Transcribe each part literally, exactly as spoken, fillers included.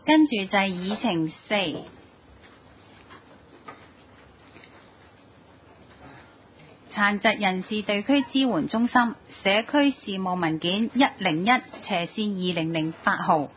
跟住就係議程四，殘疾人士地區支援中心社區事務文件一零一斜線二零零八號。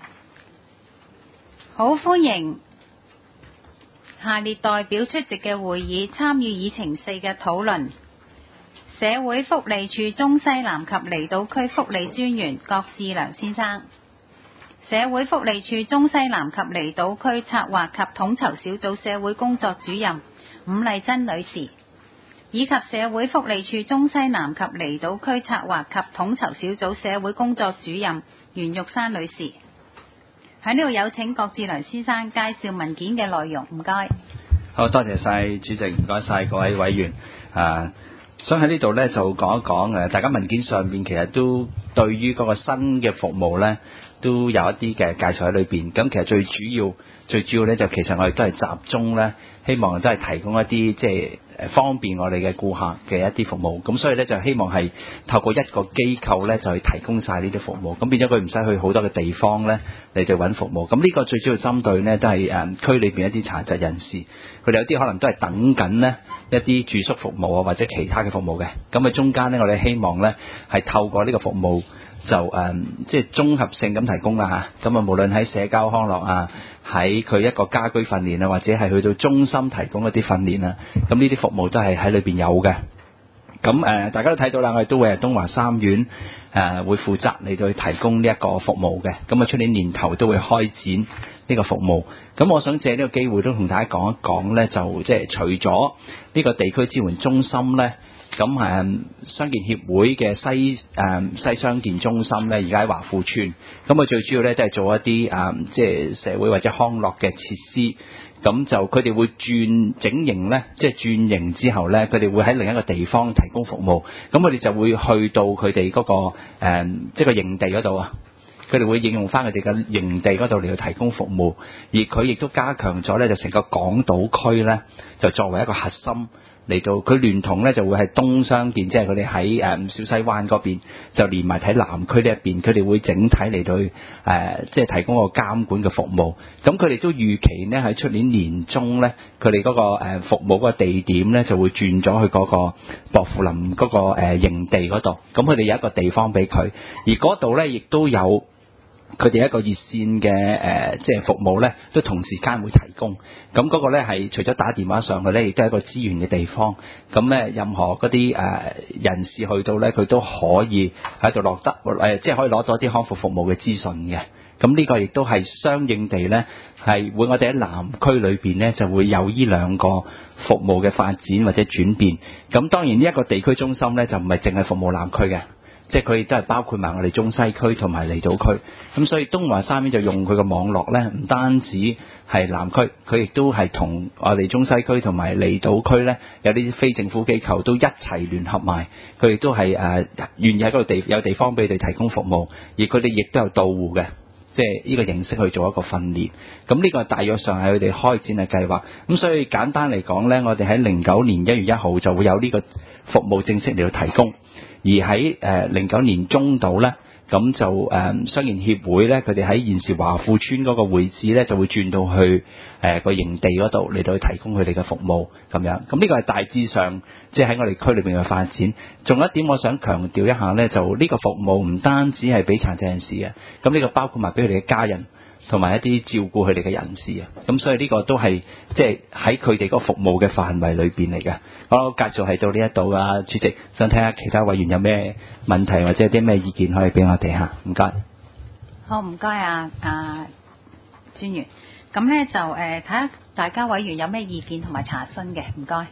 好，歡迎下列代表出席嘅會議，參與議程四嘅討論。社會福利署中西南及離島區福利專員郭志良先生，社會福利署中西南及離島區策劃及統籌小組社會工作主任伍麗珍女士，以及社會福利署中西南及離島區策劃及統籌小組社會工作主任袁玉珊女士。喺呢度有請郭志良先生介紹文件嘅內容，唔該。 好，多謝晒主席，唔該晒各位委員。啊，想喺呢度呢就講一講誒，大家文件上面其實都對於嗰個新嘅服務呢都有一啲嘅介紹喺裏邊。咁其實最主要最主要呢就其實我哋都係集中呢，希望真係提供一啲即係誒方便我哋嘅顧客嘅一啲服務。咁所以呢就希望係透過一個機構呢就去提供晒呢啲服務。咁變咗佢唔使去好多嘅地方呢嚟到揾服務。咁呢個最主要針對呢都係誒區裏邊一啲殘疾人士，佢哋有啲可能都係等緊呢一啲住宿服務啊或者其他嘅服務嘅。咁喺中間呢，我哋希望呢係透過呢個服務就誒即係綜合性咁提供啦嚇。咁啊無論喺社交康樂啊，喺佢一個家居訓練啊，或者係去到中心提供一啲訓練啊，咁呢啲服務都係喺裏邊有嘅。咁誒、呃、大家都睇到啦，我哋都會係東華三院誒、呃、會負責嚟到去提供呢一個服務嘅。咁啊出年年頭都會開展呢個服務。咁我想借呢個機會都同大家講一講呢，就即係除咗呢個地區支援中心呢，咁誒傷健協會嘅西誒、呃、西傷健中心呢，而家喺華富村。咁啊最主要呢，都係做一啲誒、呃、即係社會或者康樂嘅設施。咁就佢哋會轉整形呢，即係轉型之後呢，佢哋會喺另一個地方提供服務。咁佢哋就會去到佢哋嗰個誒、呃、即係個營地嗰度啊。佢哋會應用翻佢哋嘅營地嗰度嚟去提供服務，而佢亦都加強咗呢，就成個港島區呢，就作為一個核心嚟到，佢聯同呢就會係東傷健，即係佢哋喺誒小西灣嗰邊，就連埋喺南區呢一邊，佢哋會整體嚟到誒、呃、即係提供個監管嘅服務。咁佢哋都預期呢，喺出年年中呢，佢哋嗰個誒服務嗰個地點呢，就會轉咗去嗰個薄扶林嗰個誒營地嗰度。咁佢哋有一個地方俾佢，而嗰度呢亦都有。佢哋一個熱線嘅誒、呃，即係服務咧，都同時間會提供。咁嗰個咧係除咗打電話上去咧，亦都係一個資源嘅地方。咁咧，任何嗰啲誒人士去到咧，佢都可以喺度落得誒、呃，即係可以攞到啲康復服務嘅資訊嘅。咁呢個亦都係相應地咧，係會我哋喺南區裏邊咧就會有呢兩個服務嘅發展或者轉變。咁當然呢一個地區中心咧就唔係淨係服務南區嘅。即係佢亦都係包括埋我哋中西區同埋離島區，咁所以東華三院就用佢個網絡呢，唔單止係南區，佢亦都係同我哋中西區同埋離島區呢，有啲非政府機構都一齊聯合埋，佢亦都係誒願意喺嗰度地有地方俾佢哋提供服務，而佢哋亦都有到戶嘅，即係呢個形式去做一個訓練。咁呢個大約上係佢哋開展嘅計劃。咁所以簡單嚟講呢，我哋喺零九年一月一號就會有呢個服務正式嚟到提供。而喺誒零九年中度咧，咁就誒傷健協會咧，佢哋喺現時華富村嗰個會址咧，就會轉到去誒、呃、個營地嗰度嚟到去提供佢哋嘅服務咁樣。咁呢個係大致上即係喺我哋區裏邊嘅發展。仲有一點我想強調一下咧，就呢個服務唔單止係俾殘疾人士嘅，咁呢個包括埋俾佢哋嘅家人。同埋一啲照顧佢哋嘅人士啊，咁所以呢個都係即係喺佢哋個服務嘅範圍裏邊嚟嘅。我介紹係到呢一度啊，主席想睇下其他委員有咩問題或者有啲咩意見可以俾我哋嚇，唔該。 好，唔該啊啊專員。咁咧就誒睇下大家委員有咩意見同埋查詢嘅，唔該。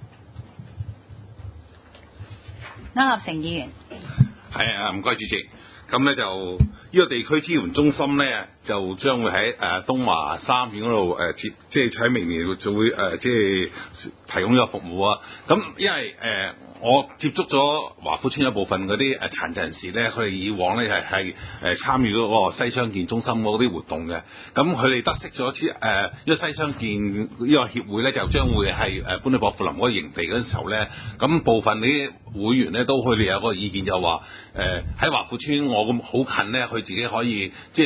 區立成議員。 係啊，唔該主席。咁咧就呢個地區支援中心咧，就將會喺誒、呃、東華三院嗰度誒接，即係喺明年就會誒、呃、即係提供呢個服務啊。咁因為誒、呃、我接觸咗華富村一部分嗰啲誒殘疾人士咧，佢哋以往咧係係誒參與嗰個西傷健中心嗰啲活動嘅。咁佢哋得悉咗之誒呢個西傷健呢個協會咧，就將會係誒搬去薄扶林嗰個營地嗰陣時候咧，咁部分啲會員咧都佢哋有個意見就話誒喺華富村我咁好近咧，佢自己可以即係好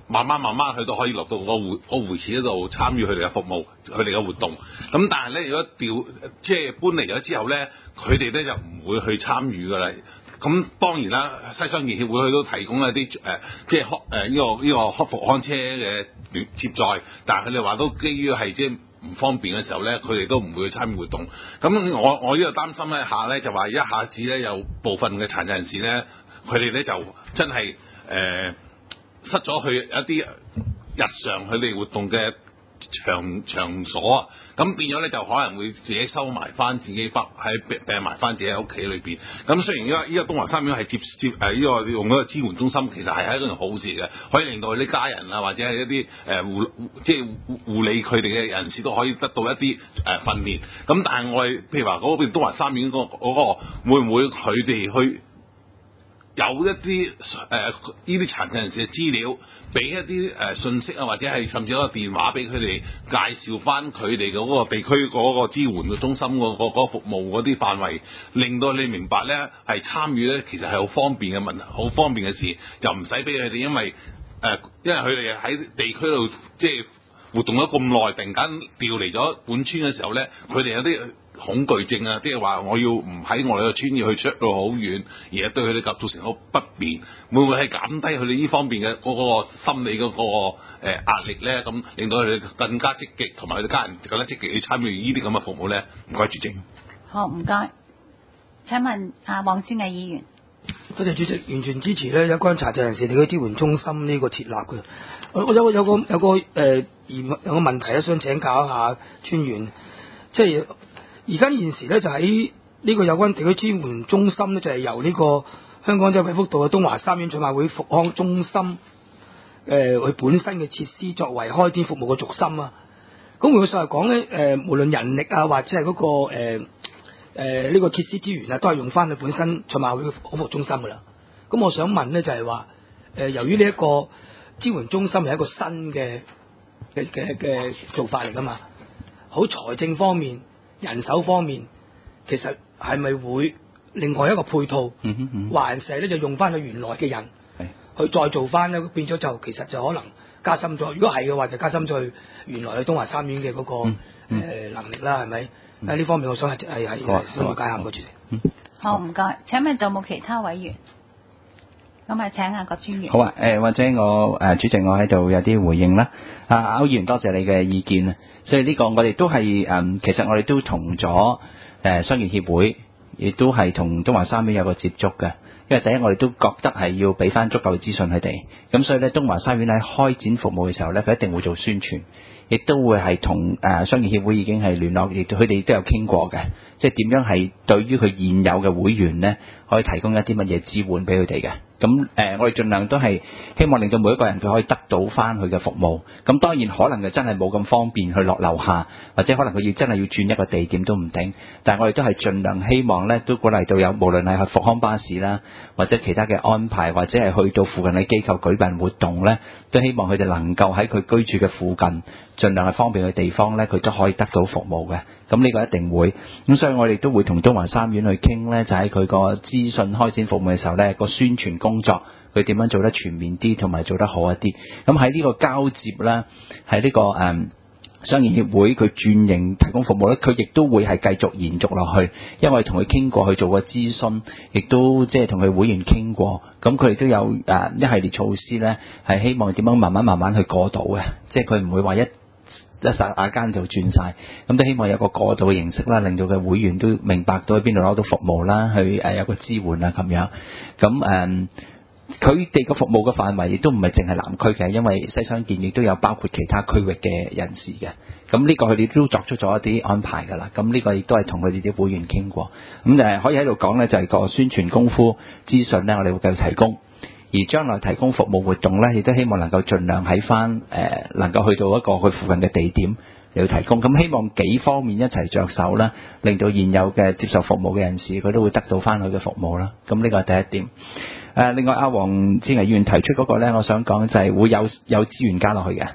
慢慢慢慢佢都可以落到個會個會池嗰度參與佢哋嘅服務，佢哋嘅活動。咁但係咧，如果調即係搬嚟咗之後咧，佢哋咧就唔會去參與㗎啦。咁當然啦，西商業協會佢都提供一啲誒、呃，即係誒呢個呢、這個康復康車嘅接載，但係佢哋話都基於係即係唔方便嘅時候咧，佢哋都唔會去參與活動。咁我我呢個擔心咧下咧就話一下子咧有部分嘅殘疾人士咧，佢哋咧就真係誒、呃、失咗去一啲日常佢哋活動嘅場場所啊，咁變咗咧就可能會自己收埋翻自己翻喺病埋翻自己喺屋企裏邊。咁雖然依家依家東華三院係接接誒呢、呃這個用嗰個支援中心，其實係係一件好事嘅，可以令到佢啲家人啊或者係一啲誒護即係護理佢哋嘅人士都可以得到一啲誒、呃、訓練。咁但係我哋譬如話嗰邊東華三院嗰、那、嗰、個那個會唔會佢哋去有一啲誒呢啲殘疾人士嘅資料，俾一啲誒、呃、信息啊，或者係甚至一個電話俾佢哋介紹翻佢哋嗰個地區嗰個支援嘅中心嗰、嗰個嗰個服務嗰啲範圍，令到你明白咧係參與咧，其實係好方便嘅問題，好方便嘅事，就唔使俾佢哋因為誒、呃，因為佢哋喺地區度即係活動咗咁耐，突然間調嚟咗本村嘅時候咧，佢哋有啲恐懼症啊，即係話我要唔喺我哋個村要去出到好遠，而係對佢哋造成好不便，會唔會係減低佢哋呢方面嘅嗰個心理嗰、嗰個誒、呃、壓力咧？咁令到佢哋更加積極，同埋佢哋家人更加積極去參與呢啲咁嘅服務咧？唔該，主席。 好，唔該。請問阿黃之毅議員。 多謝主席，完全支持咧有關殘疾人士地區支援中心呢個設立嘅。我我有個有個有個誒疑、呃、有個問題咧，想請教一下村員，即係。而家現時咧就喺呢個有關地區支援中心咧，就係、是、由呢個香港仔惠福道嘅東華三院賽馬會復康中心誒佢、呃、本身嘅設施作為開展服務嘅軸心啊。咁換句話講咧，誒、呃、無論人力啊或者係嗰、那個誒誒呢個設施資源啊，都係用翻佢本身賽馬會嘅康復中心噶啦。咁我想問咧就係話誒，由於呢一個支援中心係一個新嘅嘅嘅嘅做法嚟噶嘛，好財政方面。人手方面，其實係咪會另外一個配套， 嗯哼嗯、 還是咧就用翻佢原來嘅人，去再做翻咧，變咗就其實就可能加深咗。如果係嘅話，就加深咗原來去東華三院嘅嗰、那個、嗯嗯呃、能力啦，係咪？喺、嗯、呢方面，我想係係係想了解下個主席。 好，唔該。請問仲有冇其他委員？咁啊，請下個專員。 好啊，誒、呃、或者我誒、呃、主席，我喺度有啲回應啦。啊，歐議員多謝你嘅意見啊。所以呢個我哋都係誒、嗯，其實我哋都同咗誒商業協會，亦都係同東華三院有個接觸嘅。因為第一，我哋都覺得係要俾翻足夠嘅資訊佢哋。咁所以咧，東華三院喺開展服務嘅時候咧，佢一定會做宣傳，亦都會係同誒商業協會已經係聯絡，亦佢哋都有傾過嘅。即係點樣係對於佢現有嘅會員咧，可以提供一啲乜嘢支援俾佢哋嘅。咁誒、呃，我哋盡量都係希望令到每一個人佢可以得到翻佢嘅服務。咁當然可能就真係冇咁方便去落樓下，或者可能佢要真係要轉一個地點都唔定。但係我哋都係盡量希望咧，都鼓勵到有無論係去復康巴士啦，或者其他嘅安排，或者係去到附近嘅機構舉辦活動咧，都希望佢哋能夠喺佢居住嘅附近，盡量係方便嘅地方咧，佢都可以得到服務嘅。咁呢個一定會。咁所以我哋都會同東華三院去傾咧，就喺佢個資訊開展服務嘅時候咧，個宣傳工作佢點樣做得全面啲，同埋做得好一啲。咁喺呢個交接咧，喺呢、這個誒、嗯、商業協會佢轉型提供服務咧，佢亦都會係繼續延續落去。因為同佢傾過去做過諮詢，亦都即係同佢會員傾過，咁佢哋都有誒、呃、一系列措施咧，係希望點樣慢慢慢慢去過渡嘅，即係佢唔會話一一霎眼間就轉晒，咁都希望有個過渡嘅形式啦，令到嘅會員都明白到喺邊度攞到服務啦，去誒、呃、有個支援啊咁樣。咁誒，佢哋個服務嘅範圍亦都唔係淨係南區嘅，因為西商建亦都有包括其他區域嘅人士嘅。咁呢個佢哋都作出咗一啲安排㗎啦。咁呢個亦都係同佢哋啲會員傾過。咁誒可以喺度講咧，就係、是、個宣傳功夫資訊咧，我哋會繼續提供。而將來提供服務活動咧，亦都希望能夠盡量喺翻誒能夠去到一個佢附近嘅地點嚟到提供。咁希望幾方面一齊着手啦，令到現有嘅接受服務嘅人士佢都會得到翻佢嘅服務啦。咁呢個係第一點。誒、呃，另外阿黃之毅議員提出嗰個咧，我想講就係會有有資源加落去嘅，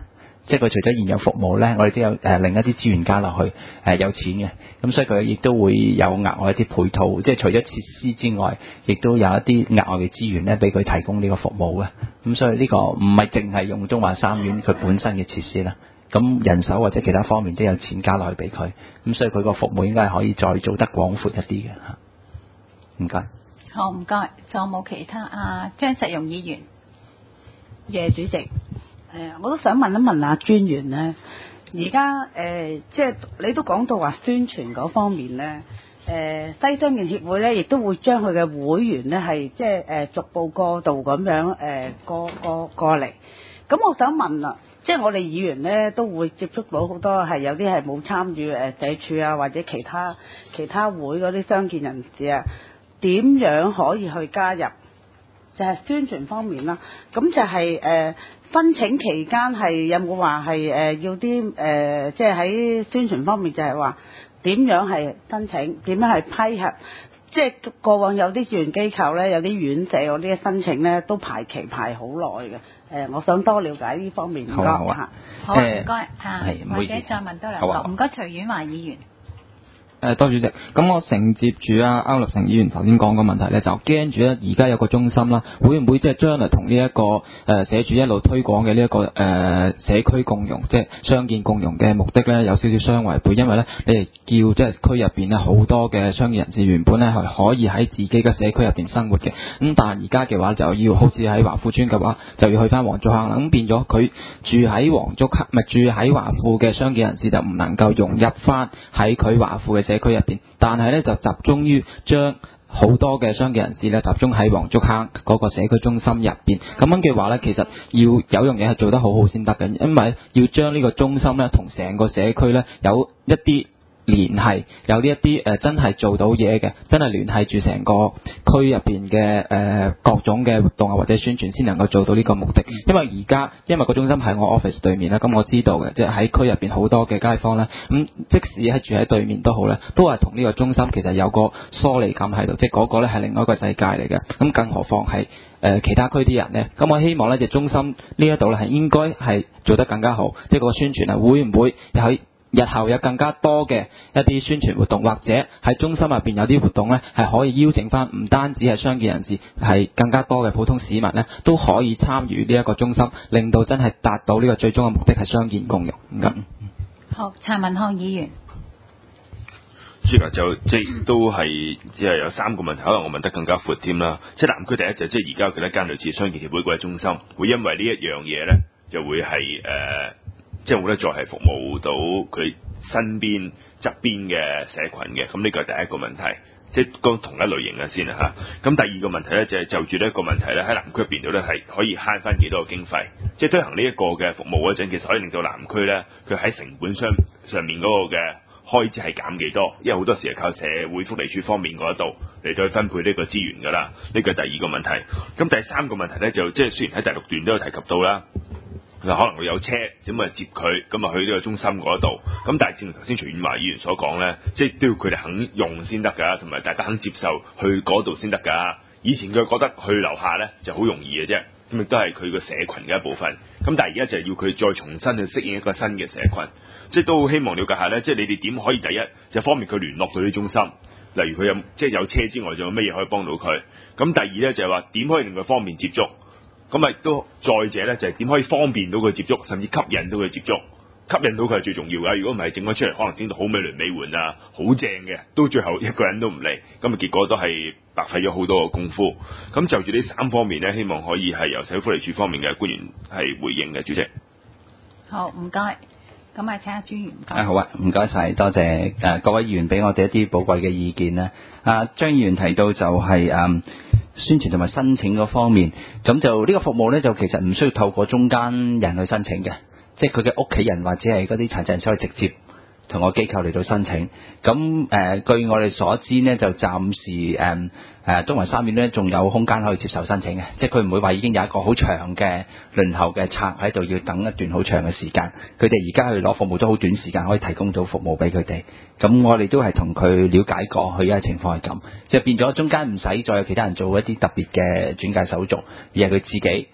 即係佢除咗現有服務咧，我哋都有誒、呃、另一啲資源加落去誒、呃、有錢嘅，咁所以佢亦都會有額外一啲配套，即係除咗設施之外，亦都有一啲額外嘅資源咧俾佢提供呢個服務嘅。咁所以呢個唔係淨係用中華三院佢本身嘅設施啦，咁人手或者其他方面都有錢加落去俾佢，咁所以佢個服務應該係可以再做得廣闊一啲嘅嚇。唔該。 好，唔該。仲有冇其他啊？張實容議員。 謝主席，誒、呃，我都想問一問阿專員咧，而家誒，即係你都講到話宣傳嗰方面咧，誒、呃，西商業協會咧，亦都會將佢嘅會員咧係即係誒逐步過渡咁樣誒、呃、過過過嚟。咁我想問啦，即係我哋議員咧都會接觸到好多係有啲係冇參與誒社署啊或者其他其他會嗰啲傷健人士啊，點樣可以去加入？就係宣傳方面啦，咁就係、是、誒、呃、申請期間係有冇話係誒要啲誒，即係喺宣傳方面就係話點樣係申請，點樣係批核，即係過往有啲志願機構咧，有啲院舍嗰啲申請咧都排期排好耐嘅，誒、呃，我想多了解呢方面。 好啊好啊， 好唔該嚇，或者係唔好意思再問多兩個，唔該徐婉華議員。 誒多主席，咁我承接住啊區立成議員頭先講個問題咧，就驚住咧而家有個中心啦，會唔會即係將來同呢一個誒、呃、社署一路推廣嘅呢一個誒、呃、社區共融，即係傷健共融嘅目的咧，有少少相違背，因為咧你哋叫即係區入邊咧好多嘅傷健人士原本咧係可以喺自己嘅社區入邊生活嘅，咁但係而家嘅話就要好似喺華富村嘅話就要去翻黃竹坑啦，咁變咗佢住喺黃竹坑，唔係住喺華富嘅傷健人士就唔能夠融入翻喺佢華富嘅社區入邊，但係咧就集中於將好多嘅傷健人士咧集中喺黃竹坑嗰個社區中心入邊。咁樣嘅話咧，其實要有樣嘢係做得好好先得嘅，因為要將呢個中心咧同成個社區咧有一啲聯繫，有呢一啲誒真係做到嘢嘅，真係聯繫住成個區入邊嘅誒各種嘅活動啊或者宣傳，先能夠做到呢個目的。因為而家因為個中心喺我 office 對面啦，咁我知道嘅，即係喺區入邊好多嘅街坊咧，咁即使係住喺對面都好咧，都係同呢個中心其實有個疏離感喺度，即係嗰個咧係另外一個世界嚟嘅。咁更何況係誒其他區啲人咧，咁我希望咧就中心呢一度咧係應該係做得更加好，即係個宣傳啊會唔會又喺日後有更加多嘅一啲宣傳活動，或者喺中心入邊有啲活動呢，係可以邀請翻唔單止係傷健人士，係更加多嘅普通市民呢，都可以參與呢一個中心，令到真係達到呢個最終嘅目的係傷健共融。咁好，陳文康議員。 主席就即係都係即係有三個問題，可能我問得更加闊添啦。即係南區第一就即係而家有幾多間類似傷健協會嗰啲中心，會因為呢一樣嘢呢，就會係誒。呃即係冇得再係服務到佢身邊側邊嘅社群嘅，咁呢個係第一個問題，即係個同一類型嘅先啊嚇。咁第二個問題咧就係、是、就住呢一個問題咧喺南區入邊度咧係可以慳翻幾多個經費，即係推行呢一個嘅服務嗰陣，其實可以令到南區咧佢喺成本上上面嗰個嘅開支係減幾多，因為好多時係靠社會福利署方面嗰度嚟到去分配呢個資源㗎啦。呢個係第二個問題。咁第三個問題咧就即係雖然喺第六段都有提及到啦。佢可能會有車，咁啊接佢，咁啊去呢個中心嗰度。咁但係正如頭先徐婉華議員所講咧，即係都要佢哋肯用先得㗎，同埋大家肯接受去嗰度先得㗎。以前佢覺得去樓下咧就好容易嘅啫，咁亦都係佢個社群嘅一部分。咁但係而家就係要佢再重新去適應一個新嘅社群，即係都好希望了解下咧，即係你哋點可以第一就方便佢聯絡到啲中心，例如佢有即係有車之外，仲有乜嘢可以幫到佢？咁第二咧就係話點可以令佢方便接觸？咁啊，都再者咧，就係點可以方便到佢接觸，甚至吸引到佢接觸，吸引到佢係最重要㗎。如果唔係整咗出嚟，可能整到好美輪美奐啊，好正嘅，到最後一個人都唔嚟，咁啊結果都係白費咗好多嘅功夫。咁就住呢三方面咧，希望可以係由社會福利署方面嘅官員係回應嘅，主席。 好，唔該。咁啊，請阿專員。 啊好啊，唔該晒，多謝誒、呃、各位議員俾我哋一啲寶貴嘅意見咧。啊張議員提到就係、是、誒。嗯宣傳同埋申請嗰方面，咁就呢個服務呢，就其實唔需要透過中間人去申請嘅，即係佢嘅屋企人或者係嗰啲殘疾人士可以直接同個機構嚟到申請。咁誒、呃，據我哋所知呢，就暫時誒誒中環三院呢仲有空間可以接受申請嘅，即係佢唔會話已經有一個好長嘅輪候嘅冊喺度，要等一段好長嘅時間。佢哋而家去攞服務都好短時間可以提供到服務俾佢哋。咁我哋都係同佢了解過，佢而家情況係咁，即係變咗中間唔使再有其他人做一啲特別嘅轉介手續，而係佢自己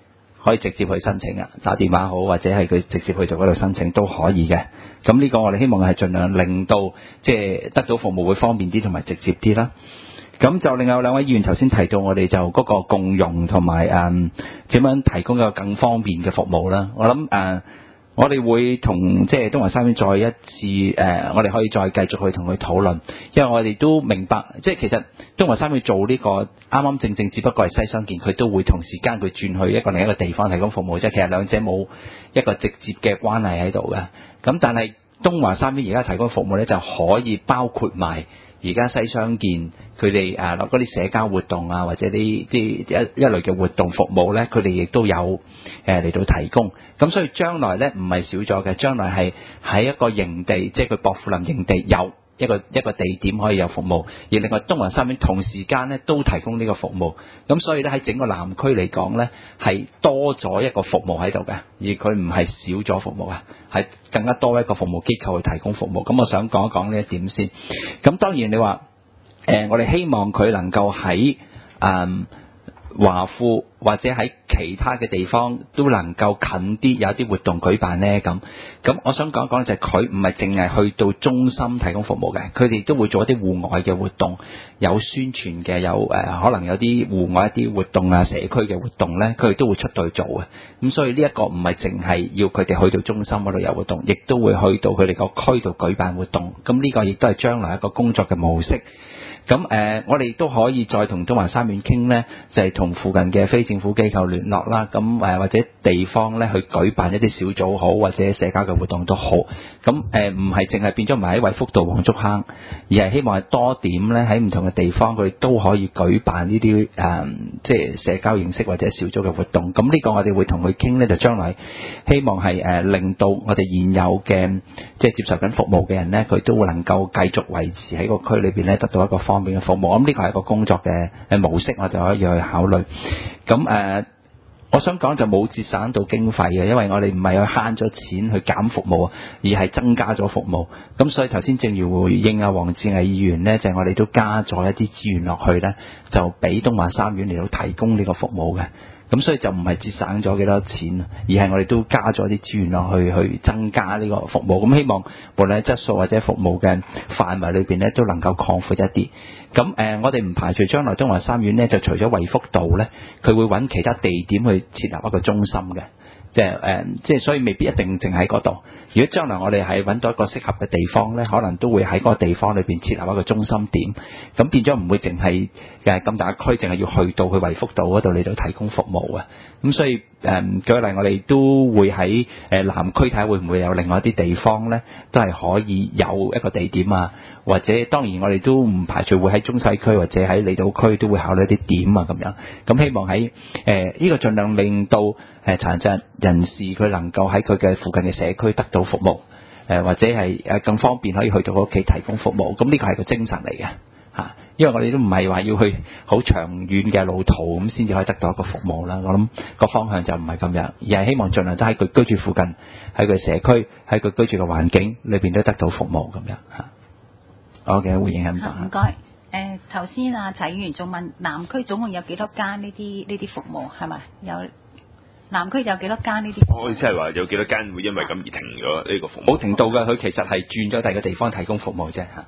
可以直接去申請啊，打電話好或者係佢直接去到嗰度申請都可以嘅。咁呢個我哋希望係盡量令到即係得到服務會方便啲同埋直接啲啦。咁就另外兩位議員頭先提到我哋就嗰個共用同埋誒點樣提供一個更方便嘅服務啦。我諗誒、呃、我哋會同即係東華三院再一次誒、呃、我哋可以再繼續去同佢討論，因為我哋都明白即係其實東華三院做呢、這個啱啱正正只不過係西商建，佢都會同時間佢轉去一個另一個地方提供服務啫。其實兩者冇一個直接嘅關係喺度嘅。咁但係東華三院而家提供服務咧就可以包括埋而家西商建佢哋誒落嗰啲社交活動啊，或者啲啲一一類嘅活動服務咧，佢哋亦都有誒嚟到提供。咁所以將來咧唔係少咗嘅，將來係喺一個營地，即係佢薄扶林營地有一個一個地點可以有服務，而另外東華三院同時間咧都提供呢個服務。咁所以咧喺整個南區嚟講咧係多咗一個服務喺度嘅，而佢唔係少咗服務啊，係更加多一個服務機構去提供服務。咁我想講一講呢一點先。咁當然你話誒、呃，我哋希望佢能夠喺誒華富或者喺其他嘅地方都能夠近啲，有啲活動舉辦呢。咁咁我想講一講就係佢唔係淨係去到中心提供服務嘅，佢哋都會做一啲戶外嘅活動，有宣傳嘅，有誒、呃、可能有啲戶外一啲活動啊，社區嘅活動呢，佢哋都會出到去做嘅。咁所以呢一個唔係淨係要佢哋去到中心嗰度有活動，亦都會去到佢哋個區度舉辦活動。咁呢個亦都係將來一個工作嘅模式。咁誒、呃，我哋都可以再同東華三院傾呢，就係、是、同附近嘅非政府機構聯絡啦。咁誒、呃、或者地方呢去舉辦一啲小組好，或者社交嘅活動都好。咁誒唔係淨係變咗唔係喺惠福道黃竹坑，而係希望係多點呢喺唔同嘅地方，佢都可以舉辦呢啲誒即係社交形式或者小組嘅活動。咁呢個我哋會同佢傾呢，就將來希望係誒、呃、令到我哋現有嘅即係接受緊服務嘅人呢，佢都會能夠繼續維持喺個區裏邊呢得到一個方便嘅服務。咁呢個係一個工作嘅誒模式，我哋可以去考慮。咁誒、呃，我想講就冇節省到經費嘅，因為我哋唔係去慳咗錢去減服務，而係增加咗服務。咁所以頭先正如回應啊黃志毅議員呢，就係、是、我哋都加咗一啲資源落去呢，就俾東華三院嚟到提供呢個服務嘅。咁所以就唔係節省咗幾多錢，而係我哋都加咗啲資源落去，去增加呢個服務。咁希望無論喺質素或者服務嘅範圍裏邊咧，都能夠擴闊一啲。咁誒、呃，我哋唔排除將來東華三院咧，就除咗惠福道咧，佢會揾其他地點去設立一個中心嘅。即係誒，即係所以未必一定淨喺嗰度。如果將來我哋係揾到一個適合嘅地方咧，可能都會喺嗰個地方裏邊設立一個中心點。咁變咗唔會淨係誒咁大區，淨係要去到去惠福道嗰度嚟到提供服務啊。咁所以誒，舉例我哋都會喺誒南區睇下會唔會有另外一啲地方咧，都係可以有一個地點啊。或者當然我哋都唔排除會喺中西區或者喺離島區都會考慮一啲點啊咁樣。咁希望喺誒呢個盡量令到誒殘疾人士佢能夠喺佢嘅附近嘅社區得到服務，誒、呃、或者係誒更方便可以去到屋企提供服務。咁呢個係個精神嚟嘅嚇，因為我哋都唔係話要去好長遠嘅路途咁先至可以得到一個服務啦。我諗個方向就唔係咁樣，而係希望盡量都喺佢居住附近，喺佢社區，喺佢居住嘅環境裏邊都得到服務咁樣嚇。好嘅，回應係咁講。 唔該。誒頭先啊齊議員仲問南區總共有幾多間呢啲呢啲服務係咪？有南區有幾多間呢啲？ 我意思係話有幾多間會因為咁而停咗呢個服務？ 冇停到嘅，佢其實係轉咗第二個地方提供服務啫嚇。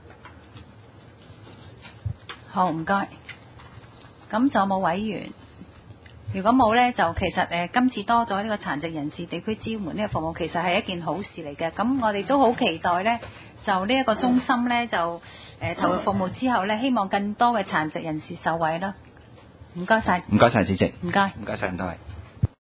好，唔該。咁仲有冇委員？如果冇呢，就其實誒、呃、今次多咗呢個殘疾人士地區支援呢個服務，其實係一件好事嚟嘅。咁我哋都好期待呢，就呢一個中心呢，就誒、呃、投入服務之後呢，希望更多嘅殘疾人士受惠啦。唔該晒。 唔該晒主席。 唔該。 唔該晒咁多位。